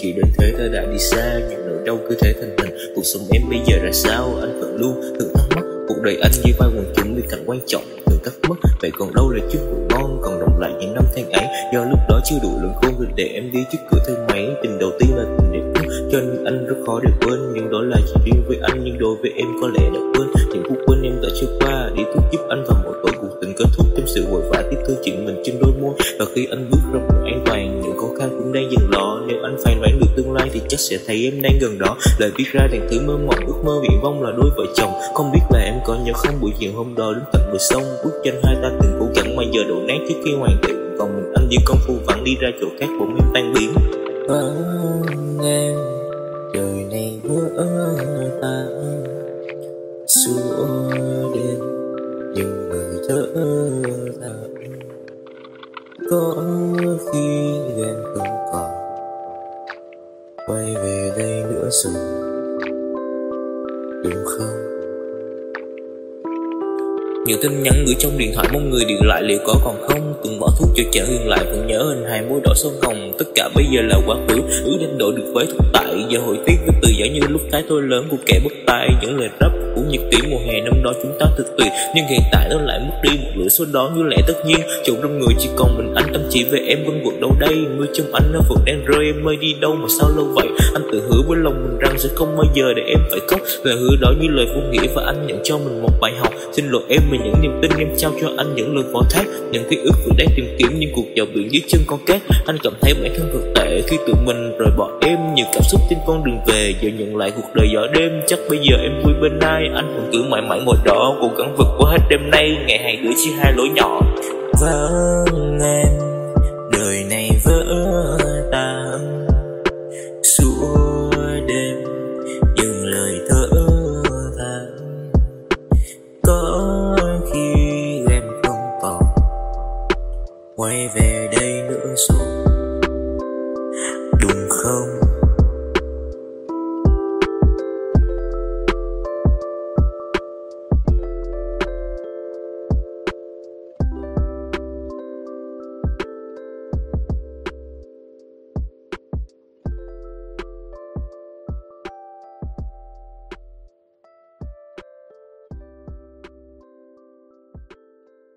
chỉ đến thế ta đã đi xa, những nỗi đau cứ thế thành hình. Cuộc sống em bây giờ ra sao, anh vẫn luôn tự thắc mắc. Cuộc đời anh như vai quần chúng vì cảnh quan trọng từng cắt mất. Vậy còn đâu là chiếc hộp ngon, còn đọng lại những năm tháng ấy. Do lúc đó chưa đủ lớn khôn để em đi trước cửa thang máy. Tình đầu tiên là tình đẹp nhất, cho nên anh rất khó để quên. Nhưng đó là chỉ riêng với anh, nhưng đối với em có lẽ đã quên. Những phút quên em đã trôi qua, đi thuốc giúp anh vào mỗi tối cuộc tình kết thúc trong sự vội vã tiếp thư chuyện mình trên đôi môi. Và khi anh bước ra vùng an toàn, những khó khăn cũng đang dần lọ. Nếu anh phán đoán được tương lai thì chắc sẽ thấy em đang gần đó. Lời viết ra thành thứ mơ mộng, ước mơ viển vông là đôi vợ chồng. Không biết là em có nhớ không, buổi chiều hôm đó đứng cạnh bờ sông, bức tranh hai ta từng cố gắng mà giờ đổ nát trước khi hoàn thiện. Còn mình anh như con phu vắng đi ra chỗ khác bỗng em tan biến. Em trời này vỡ tan suốt đêm, nhưng người thở lặng. Có khi em không còn quay về đây nữa rồi, đúng không? Nhiều tin nhắn gửi trong điện thoại mong người điện lại liệu có còn không. Từng bỏ thuốc cho chả ngừng lại vẫn nhớ hình hai môi đỏ son hồng. Tất cả bây giờ là quá khứ, đánh đổi được với thực tại. Giờ hồi tiếc với từ giã như lúc thái tôi lớn của kẻ bất tài. Những lời rap của nhật ký mùa hè năm đó chúng ta thật tuyệt, nhưng hiện tại nó lại mất đi một nửa số đó như lẽ tất nhiên. Chốn đông người chỉ còn mình anh, tâm chỉ về em quanh quẩn đâu đây. Mưa trong anh nó vẫn đang rơi, em ơi đi đâu mà sao lâu vậy. Anh tự hứa với lòng mình rằng sẽ không bao giờ để em phải khóc. Lời hứa đó như lời vô nghĩa và anh nhận cho mình một bài học. Xin lỗi em vì những niềm tin em trao cho anh, những lời phó thác, những ký ức vẫn đang tìm kiếm nhưng cuộc dạo biển dưới chân con cát. Anh cảm thấy bản thân thật tệ khi tự mình rời bỏ em. Nhiều cảm xúc trên con đường về, giờ nhận lại cuộc đời gió đêm. Chắc bây giờ em vui bên ai, anh vẫn cứ mãi mãi ngồi đó cố gắng vượt qua hết đêm nay. Ngày hai đứa chia hai lối nhỏ. Vâng em